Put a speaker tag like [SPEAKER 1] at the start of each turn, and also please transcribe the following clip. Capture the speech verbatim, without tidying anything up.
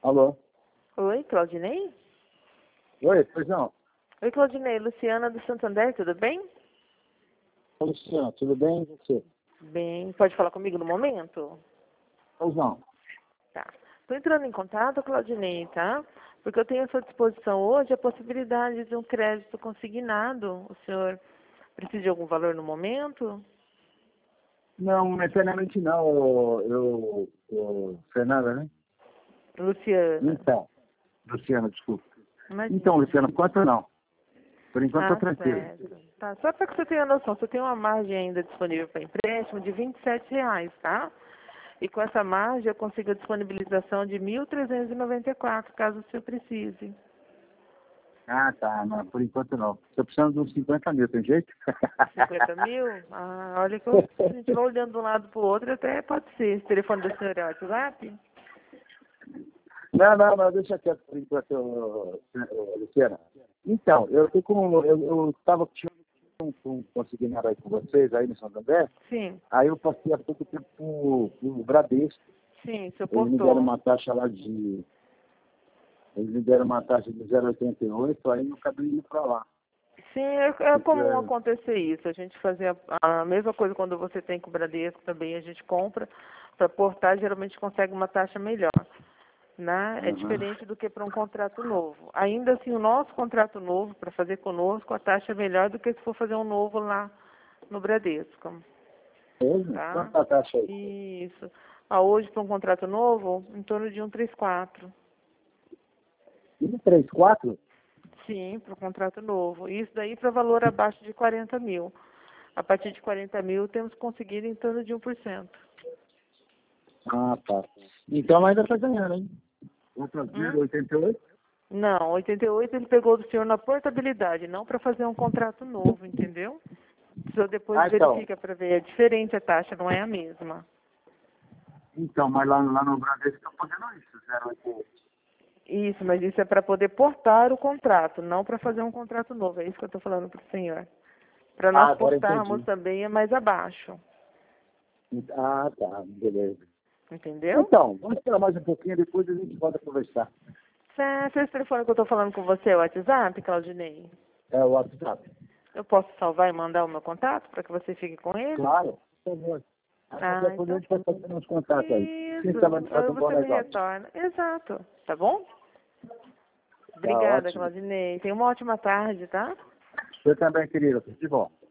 [SPEAKER 1] Alô?
[SPEAKER 2] Oi, Claudinei?
[SPEAKER 1] Oi, pois não.
[SPEAKER 2] Oi, Claudinei. Luciana do Santander, tudo bem?
[SPEAKER 1] Oi, Luciano, tudo bem e você?
[SPEAKER 2] Bem. Pode falar comigo no momento?
[SPEAKER 1] Pois não.
[SPEAKER 2] Tá. Estou entrando em contato, Claudinei, tá? Porque eu tenho à sua disposição hoje a possibilidade de um crédito consignado. O senhor precisa de algum valor no momento?
[SPEAKER 1] Não, eternamente não, eu, eu, Fernanda, né?
[SPEAKER 2] Luciana.
[SPEAKER 1] Então, Luciano, desculpa.
[SPEAKER 2] Imagina.
[SPEAKER 1] Então, Luciano, quanto não? Por enquanto
[SPEAKER 2] Ah,
[SPEAKER 1] tô tranquilo.
[SPEAKER 2] certo. Tá. Só para que você tenha noção, você tem uma margem ainda disponível para empréstimo de vinte e sete reais, tá? E com essa margem eu consigo a disponibilização de mil trezentos e noventa e quatro, caso o senhor precise.
[SPEAKER 1] Ah, tá, não, por enquanto não. Tô precisando de uns cinquenta mil, tem jeito?
[SPEAKER 2] cinquenta mil? Ah, olha que eu, a gente vai olhando de um lado para o outro, até pode ser. Esse telefone da senhora é o WhatsApp?
[SPEAKER 1] Não, não, não, deixa quieto por enquanto, ô, ô, Luciana. Então, eu tô com, eu, eu tava com um consignado aí com vocês, aí no Santander,
[SPEAKER 2] Sim,
[SPEAKER 1] aí eu passei há pouco tempo pro, pro Bradesco.
[SPEAKER 2] sim, o senhor
[SPEAKER 1] Eles me deram
[SPEAKER 2] portou.
[SPEAKER 1] uma taxa lá de. Eles me deram uma taxa de zero vírgula oitenta e oito, aí eu acabei indo para lá.
[SPEAKER 2] Sim, é, é comum
[SPEAKER 1] É,
[SPEAKER 2] acontecer isso. A gente fazer a, a mesma coisa quando você tem com o Bradesco também, a gente compra. Para portar, geralmente consegue uma taxa melhor. Né? É
[SPEAKER 1] aham.
[SPEAKER 2] diferente do que para um contrato novo. Ainda assim, o nosso contrato novo, para fazer conosco, a taxa é melhor do que se for fazer um novo lá no Bradesco.
[SPEAKER 1] Mesmo?
[SPEAKER 2] Tá?
[SPEAKER 1] Quanto a taxa aí?
[SPEAKER 2] Isso. Ah, hoje, para um contrato novo, em torno de um trinta e quatro.
[SPEAKER 1] um três quatro?
[SPEAKER 2] Sim, para o contrato novo. Isso daí para valor abaixo de quarenta mil. A partir de quarenta mil, temos conseguido em torno de um por cento.
[SPEAKER 1] Ah, tá. Então ainda está ganhando, hein? Outra zero
[SPEAKER 2] Hum?
[SPEAKER 1] vírgula oitenta e oito?
[SPEAKER 2] Não, oitenta e oito ele pegou do senhor na portabilidade, não para fazer um contrato novo, entendeu? O senhor depois
[SPEAKER 1] Ah, então.
[SPEAKER 2] verifica para ver. É diferente a taxa, não é a mesma.
[SPEAKER 1] Então, mas lá, lá no Bradesco estão fazendo isso, zero vírgula oitenta e oito.
[SPEAKER 2] Isso, mas isso é para poder portar o contrato, não para fazer um contrato novo. É isso que eu estou falando para o senhor. Para
[SPEAKER 1] Ah,
[SPEAKER 2] nós
[SPEAKER 1] agora
[SPEAKER 2] portarmos
[SPEAKER 1] entendi.
[SPEAKER 2] também é mais abaixo,
[SPEAKER 1] Ah, tá, beleza.
[SPEAKER 2] entendeu?
[SPEAKER 1] Então, vamos esperar mais um pouquinho, depois a gente volta a conversar.
[SPEAKER 2] Certo, esse telefone que eu estou falando com você é o WhatsApp, Claudinei?
[SPEAKER 1] É o WhatsApp.
[SPEAKER 2] Eu posso salvar e mandar o meu contato para que você fique com ele?
[SPEAKER 1] Claro, por favor. Aí
[SPEAKER 2] Ah,
[SPEAKER 1] qualquer coisa a
[SPEAKER 2] então
[SPEAKER 1] gente vai fazendo uns contatos aí. Quem
[SPEAKER 2] isso.
[SPEAKER 1] sabe a gente faz
[SPEAKER 2] Aí
[SPEAKER 1] um bom
[SPEAKER 2] você me
[SPEAKER 1] negócio.
[SPEAKER 2] retorna. Exato. Tá bom?
[SPEAKER 1] Tá
[SPEAKER 2] Obrigada,
[SPEAKER 1] ótimo.
[SPEAKER 2] Claudinei. Tenha uma ótima tarde, tá?
[SPEAKER 1] Você também, querido. Tudo de bom.